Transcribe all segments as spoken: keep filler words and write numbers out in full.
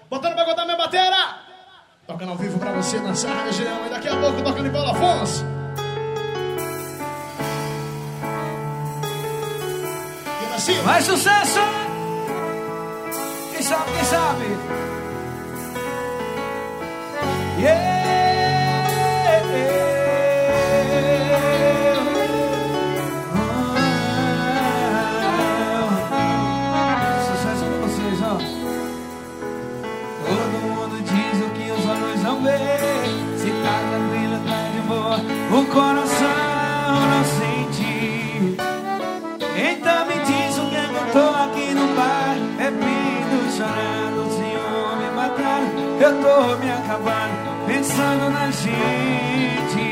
Botando pra contar minha bateria. Tocando ao vivo pra você nessa região. E daqui a pouco tocando em Paulo Afonso. E assim, mais sucesso! Quem sabe, quem sabe? Yeah! Sucesso pra vocês, ó. Todo mundo diz o que os olhos não vê. Se tá tranquilo, tá de boa, o coração não sente. Então me diz o que é que eu tô aqui no bar, bebendo, chorando, ciúme matando. Eu tô me acabando, pensando na gente.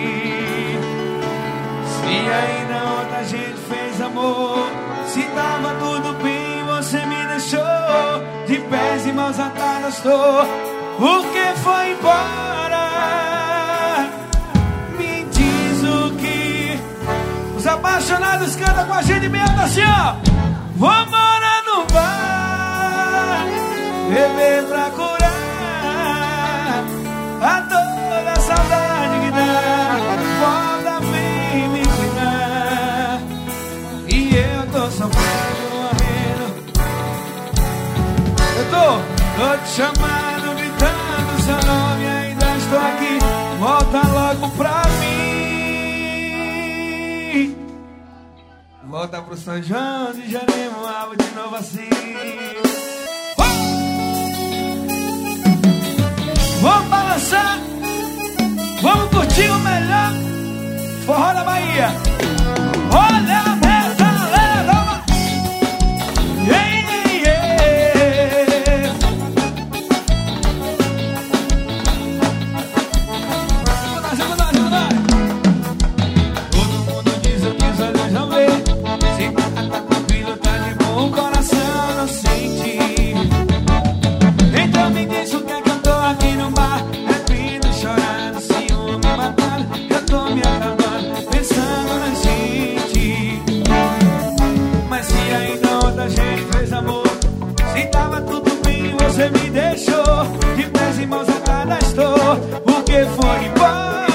Se ainda ontem a gente fez amor, se tava tudo bem, você me deixou de pés e mãos atadas, tô. O que foi embora? Me diz o que os apaixonados cantam com a gente meio assim, ó. Vou morar no bar, beber pra curar a dor da saudade que dá. Volta, vem me cuidar. E eu tô sofrendo, morrendo. Eu tô, tô te chamando, gritando seu nome. Ainda estou aqui, volta logo pra mim. Volta pro São João de Janeiro, de novo assim. Vamos balançar, vamos curtir o melhor forró da Bahia. Olha a metalera, yeah, yeah. Vamos lá, vamos lá, todo mundo diz o que os olhos não vê. Se tá tranquilo, tá de bom, o coração não sente. Então me diz o que é que eu tô aqui no bar, bebendo, chorando, ciúme matando. Eu tô me acabando, pensando na gente. Mas se ainda outra gente fez amor, se tava tudo bem, você me deixou de pés e mãos atadas, estou. O que foi embora?